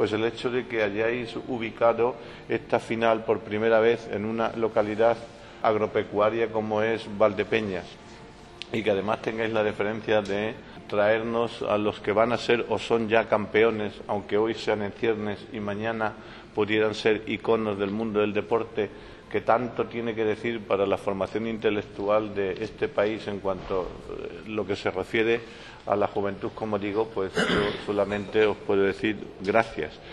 pues el hecho de que hayáis ubicado esta final por primera vez en una localidad agropecuaria como es Valdepeñas, y que además tengáis la deferencia de traernos a los que van a ser o son ya campeones, aunque hoy sean en ciernes y mañana pudieran ser iconos del mundo del deporte, que tanto tiene que decir para la formación intelectual de este país en cuanto a lo que se refiere a la juventud, como digo, pues yo solamente os puedo decir gracias.